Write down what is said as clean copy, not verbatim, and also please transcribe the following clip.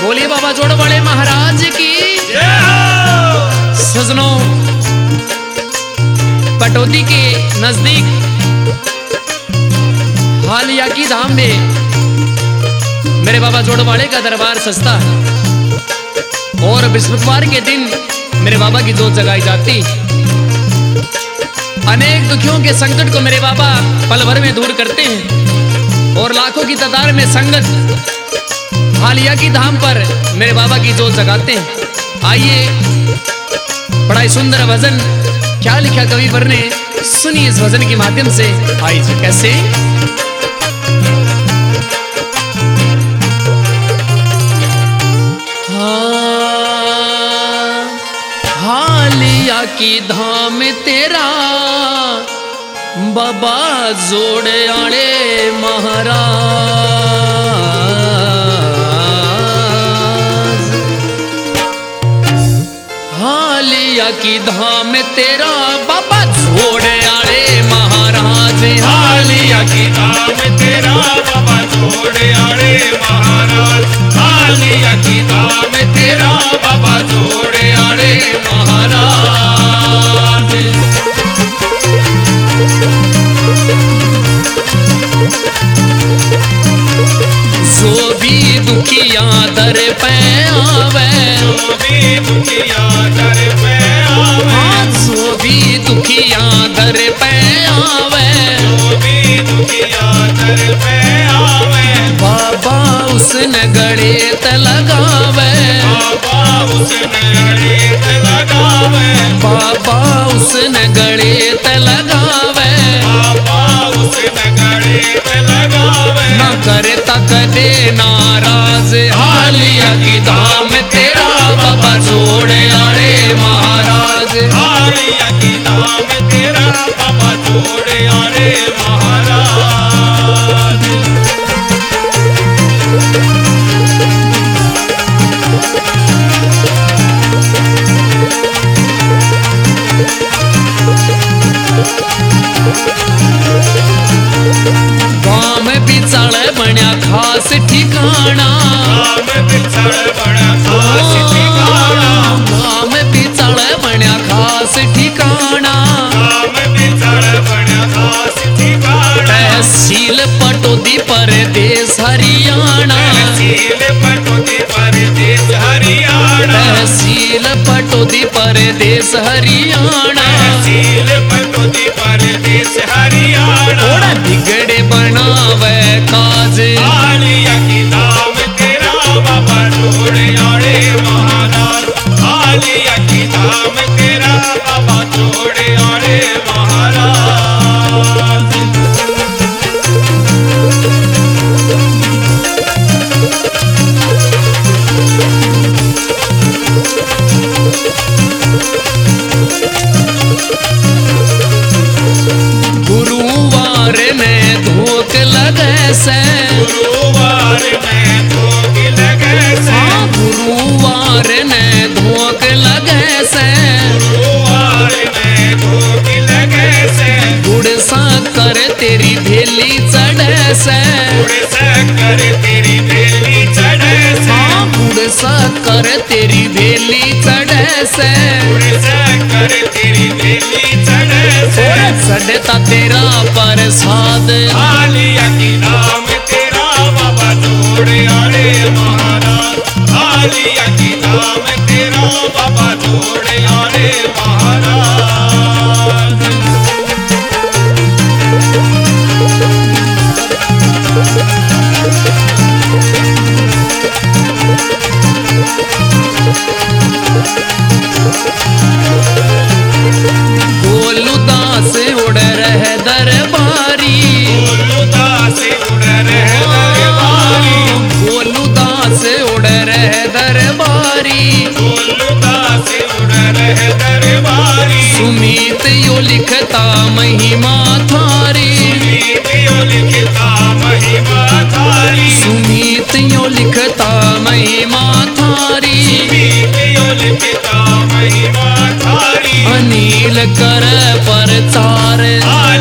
बोलिए बाबा जोड़ वाले महाराज की सजनों, पटौदी के नजदीक हालिया की धाम में मेरे बाबा जोड़वाड़े का दरबार सजता है और बृहस्पतिवार के दिन मेरे बाबा की जोत जगाई जाती। अनेक दुखियों के संकट को मेरे बाबा पल भर में दूर करते हैं और लाखों की तादाद में संगत हालिया की धाम पर मेरे बाबा की जोत जगाते हैं। आइए बड़ा ही सुंदर भजन क्या लिखा कवि वर ने, सुनिए इस भजन के माध्यम से। आइए कैसे हालिया की धाम तेरा बाबा जोड़े आड़े महाराज, हालिया की धाम तेरा बाबा जोड़े आड़े महाराज, हालिया की धाम तेरा बाबा जोड़े आड़े महाराज, हालिया की धाम तेरा बाबा जोड़े आड़े महाराज। जो भी दुखिया दर पे आवे, जो भी दुखिया दर पे आवे, जो भी दुखिया दर पे आवे, जो भी दुखिया दर पे आवे, बाबा उसने गड़े त लगावे, बाबा उसने रेत लगावे, बाबा उसने गड़े त लगावे, बाबा उसने रेत लगावे, न करता कदे नाराज, हालिया की धाम तेरा बाबा जोड़े आड़े महाराज, हालिया की धाम तेरा बाबा जोड़े आड़े महाराज। गाम बिचाड़ बन्या खास ठिकाना, गाम बिछड़ बड़ा खास ठिकाना, गाम बिचाड़ बन्या खास ठिकाना, गाम बिछड़ बड़ा खास ठिकाना, तहसील पटौदी परदेस हरियाणा, तहसील पटौदी परदेस हरियाणा, तहसील पटौदी परदेस हरियाणा, तहसील पटौदी परदेस हरियाणा। थोड़ा बिगड़े बनावे काज, हालिया की धाम तेरा बाबा जोड़े आड़े महाराज, हालिया की धाम तेरा बाबा जोड़े आड़े महाराज। गुरुवार में धोख लगे से, गुरुवार में धोख लगे से, गुरुवार में धोख लगे से, गुरुवार में धोख लगे से, गुड़ सा कर तेरी भेली चढ़े से, गुड़ शक्कर तेरी बेली चढ़े से, गुड़ सा कर तेरी भेली चढ़े से, गुड़ शक्कर तेरी बेली चढ़े से। चढ़ता तेरा प्रसाद, हालिया की धाम तेरा बाबा जोड़े आड़े महाराज, हालिया की धाम तेरा बाबा जोड़े आड़े महाराज। गोलू दास उड़ रहे दरबारी, गोलू दास उड़ रहे दरबारी, गोलू दास उड़ रहे दरबारी, गोलू दास उड़ रहे दरबारी, सुमित यो लिखता महिमा थारी, सुमित यो लिखता महिमा थारी, सुमित यो लिखता महिमा थारी, सुमित यो लिखता महिमा थारी। अनिल कर प्रचार,